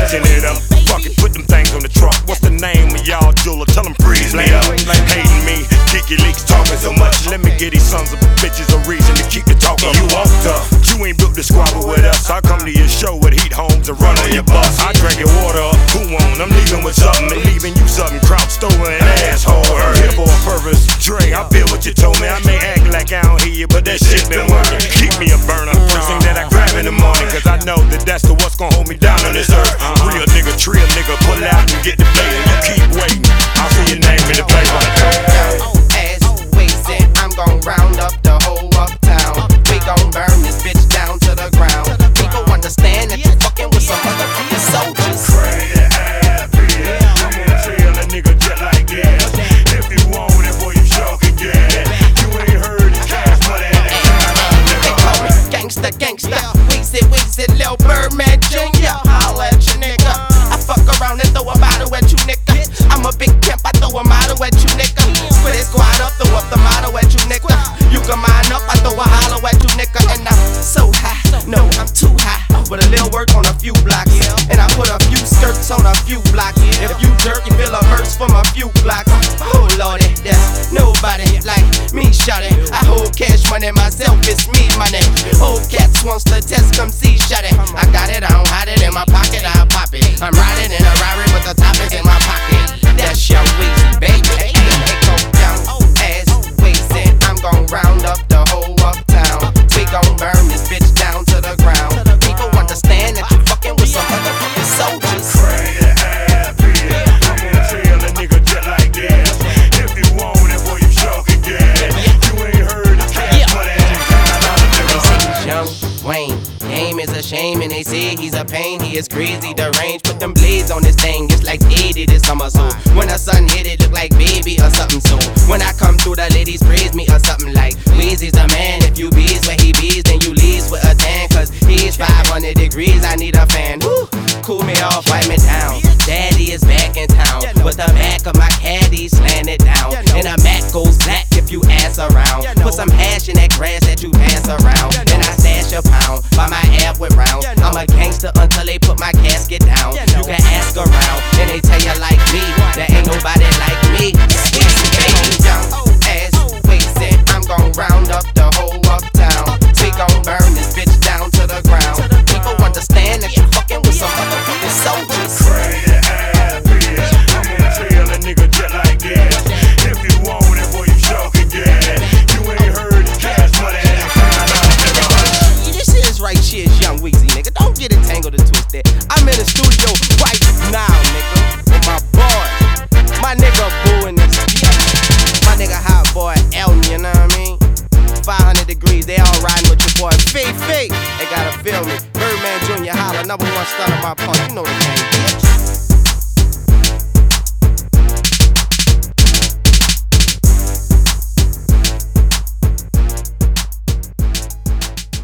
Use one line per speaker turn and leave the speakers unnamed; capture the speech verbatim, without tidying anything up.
switching it up. Fuck it, put them things on the truck. What's the name of y'all jeweler? Tell them freeze me up. Hating me, Kiki Leaks talking so much. Let me get these sons of bitches a reason to keep the talking. You walked up, you ain't built to squabble with us. I come to your show with heat homes and run on your bus. I drink your water up, who won? I'm leaving with something and leaving you something. Crowd stolen and asshole hurt. Here for a purpose, Dre, I feel what you told me. I may act like I don't hear you, but that shit been working. Keep me a burner, first thing that I grab in the morning, cause I know that that's the what's gonna hold me down on this earth. Real nigga, trill nigga, pull out and get the play, and you keep waiting. I'll see your name in the paper.
As wasted, I'm gon' round up the whole uptown. We gon' burn this bitch down to the ground. People understand that you fucking with some motherfucking soldiers.
Crazy happy, I'm gonna trill a nigga just like this. If you want it, boy, you sure can get it. You ain't heard it, cash money.
They call me gangsta, gangsta. Weezy, Weezy, Lil Birdman Junior Holla at you, nigga. I fuck around and throw a bottle at you, nigga. I'm a big pimp, I throw a model at you, nigga. Split it squad up, throw up the model at you, nigga. You can mine up, I throw a hollow at you, nigga. And I'm so high, no, I'm too high. With a little work on a few blocks, and I put a few skirts on a few blocks. If you jerk, you feel a verse from a few blocks. Oh lordy, there's nobody like me, shawty. I hold cash money myself, it's me money. Old cats wants to test, come see, shawty. I got it, I don't hide it in my pocket, I'll pop it. I'm riding in a Rari with the toppings in my pocket. That's Young Weezy, baby. Hey, go down, ass wasted. I'm gon' round up the whole uptown. We gon' burn this bitch down to the ground. People understand that you fucking with some motherfucking soldiers.
Crazy happy, I'm gonna trill a nigga just like this. If you want it, boy, you sure can get it. You ain't heard the cash money.
They say he's Young Wayne. Name is a shame and they say he's a pain. He is crazy, deranged. Put them blades on this thing, it's like eighty this summer. So when the sun hit it, look like baby or something. So when I come through, the ladies praise me or something like Weezy's the man. If you bees where he bees, then you leaves with a tan. Cause he's five hundred degrees, I need a fan. Woo! Cool me off, wipe me down. Daddy is back in town with the back of my caddy slanted down. And a Mac goes black if you ass around. Put some hash in that grass that you pass around. And I stash a pound by my ab with rounds. I'm a gangster until they put my casket down. You can ask around and they tell you like me, there ain't nobody like me. Weezy, baby, young ass wasted. I'm gon' round up the whole uptown. We gon' burn this bitch down to the ground. People understand that you fucking with some motherfucking soldiers.
Crazy happy, I'm gonna trill a nigga just like this. If you want it, boy, you sure can get it. You ain't heard the cash money.
This is right here, Young Weezy, nigga. Don't get it tangled and twisted. I'm in the studio right now, nigga, with my boy, my nigga Boo in this. My nigga Hot Boy Elton, you know what I mean? five hundred degrees, they all riding with your boy Faye Faye. They gotta feel me. Birdman Junior Holla, number one star of my part. You know the game.